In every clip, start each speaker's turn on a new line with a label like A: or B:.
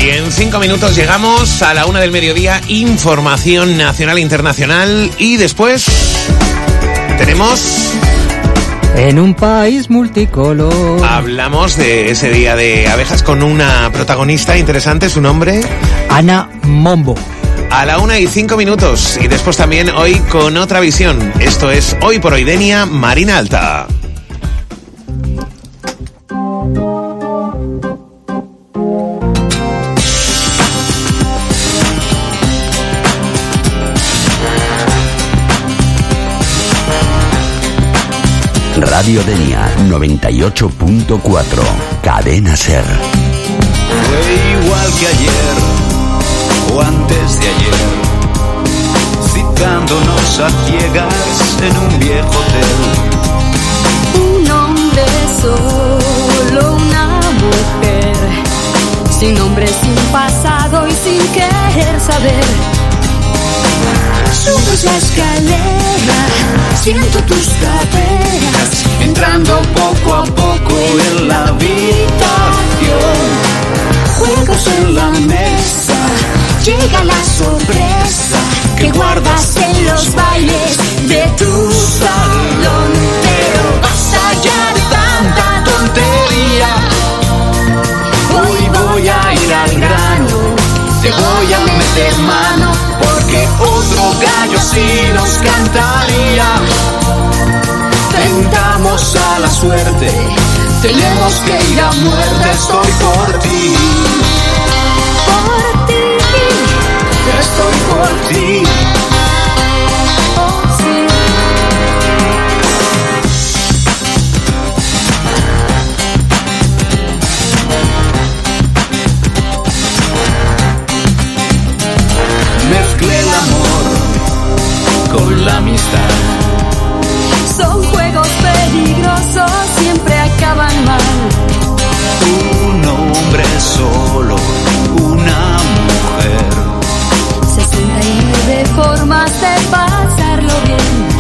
A: Y en 5 minutos llegamos a la 1 del mediodía, información nacional e internacional. Y después tenemos...
B: En un país multicolor.
A: Hablamos de ese día de abejas con una protagonista interesante, su nombre...
B: Ana Mombo.
A: A la 1:05 minutos. Y después también hoy con otra visión. Esto es Hoy por Hoy Denia, Marina Alta.
C: Radio Denia 98.4, Cadena Ser.
D: Fue igual que ayer o antes de ayer, citándonos a ciegas en un viejo hotel.
E: Un hombre solo, una mujer, sin nombre, sin pasado y sin querer saber. Subes la escalera, siento tus caderas, entrando poco a poco en la habitación. Juegos en la mesa, llega la sorpresa que guardas en los bailes de tu salón. Pero basta ya de tanta tontería, hoy voy a ir al grano, te voy a meter mano, porque otro gallo sí nos cantaría. Tentamos a la suerte, tenemos que ir a muerte. Estoy por ti, estoy por ti. Oh, sí.
D: Mezclé el amor con la amistad.
E: Son juegos peligrosos, siempre acaban mal.
D: Un hombre solo, una mujer.
E: 69 formas de pasarlo bien.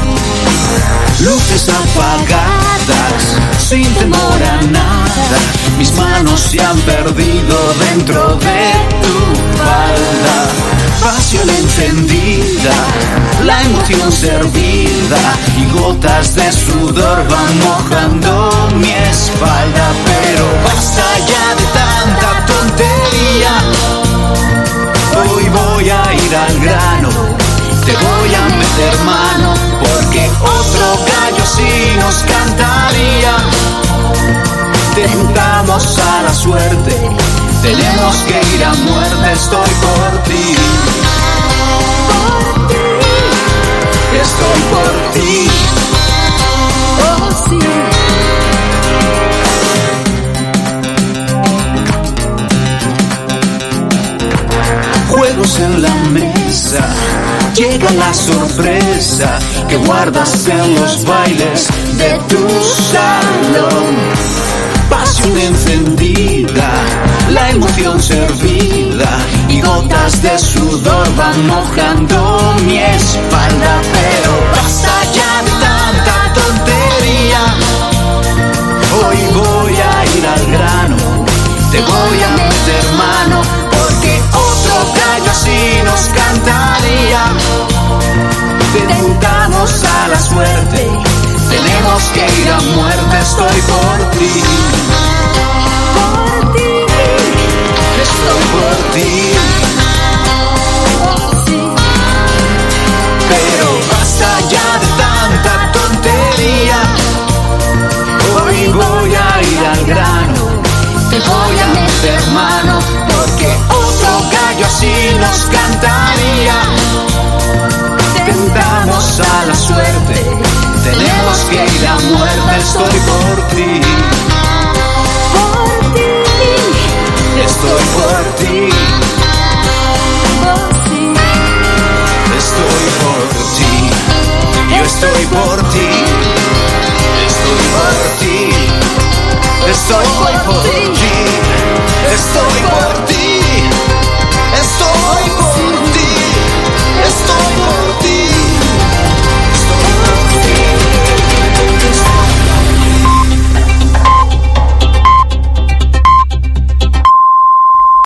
D: Luces apagadas, sin temor a nada. Mis manos se han perdido dentro de tu falda. Pasión encendida, la emoción servida, y gotas de sudor van mojando mi espalda. Pero basta ya de tanta tontería, hoy voy a ir al grano, te voy a meter mano, porque otro gallo sí nos cantaría. Tentamos a la suerte, tenemos que ir a muerte. Estoy por ti, estoy por ti.
E: Oh, sí.
D: Juegos en la mesa, llega la sorpresa que guardas en los bailes de tu salón. Pasión encendida, la emoción servida, y gotas de sudor van mojando mi espalda. Pero basta ya de tanta tontería, hoy voy a ir al grano, te voy a meter mano, porque otro gallo así nos cantaría. Tentamos a la suerte, tenemos que ir a muerte. Estoy por ti, estoy por ti.
E: Oh, sí.
D: Pero basta ya de tanta tontería, hoy voy a ir al grano, te voy a meter mano, porque otro gallo así nos cantaría. Tentamos a la suerte, tenemos que ir a muerte. Estoy por ti, estoy por ti.
E: Oh, sí.
D: Estoy por ti, yo estoy por ti, estoy por ti, estoy por ti, estoy